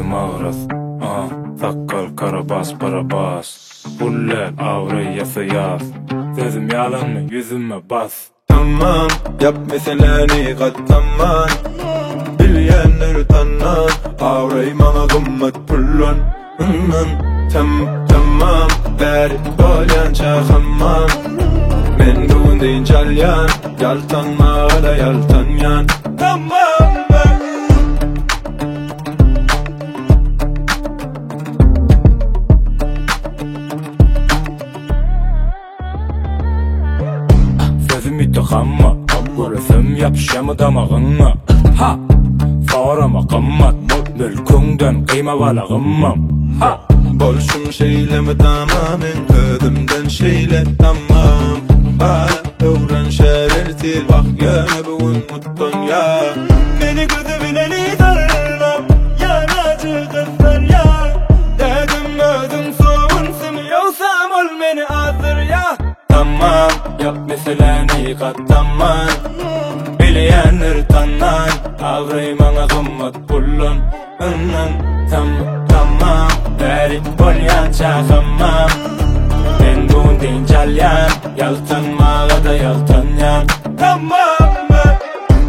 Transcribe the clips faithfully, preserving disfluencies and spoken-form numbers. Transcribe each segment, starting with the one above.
gözüm ağrız. Ah, sakkal karabas barabas. Bullel ağrı yasa yaz. Sözüm yalan mı yüzüme bas. Tamam, yap meseleni katlaman. Bilyenler tannan, ağrı mana gımmat pullon. Tam, tamam, beri bolyan çakamam. Men duun deyin çalyan, yaltanma da yaltanyan. Tamam ben Sözüm tıkanma, Burasım yapışamı damağınma. Ha, sorama qımmat, mülkünden kıyma balağımmam. Ha, bolşum şeyleme tamamen, ödümden şeyle tamam. Bana öğren şerertir, bak yana bugün mutlun ya. Beni gözümüne lidarlam, yanacı kızlar ya. Dedim ödüm soğunsun, yoksam ol beni azır ya. tamam, yap meseleni katlaman. Bilyenler tannan, ağrı mana gımmat pullon. Tam, tamam, beri bolyan çakamam. Men duun deyin çalyan, yaltanma da yaltanyan. Tamam ben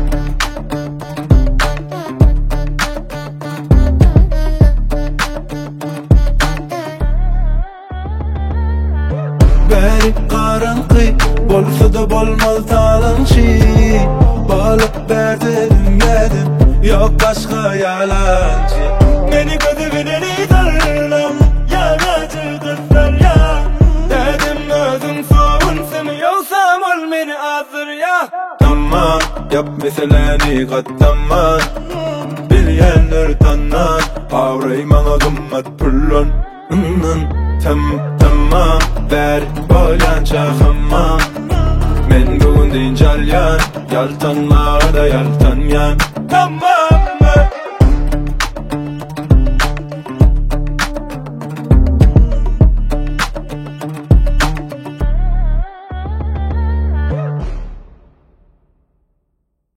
beri karanqı, bolsa da bolmaz talançı. Balık berdedim yedim, yok başka yalancı. Beni gözümüne lidarlam, yanacı kızlar ya. Dedim özüm soğunsun, yoksam ol beni azır ya. Tamam, yap meseleni katlaman. Bilyenler tannan, ağrı mana gımmat pullon. Tam, tamam, beri bolyan çakamam. Men bugün deyin çalyan, yaltanma da yaltanyan. Tamam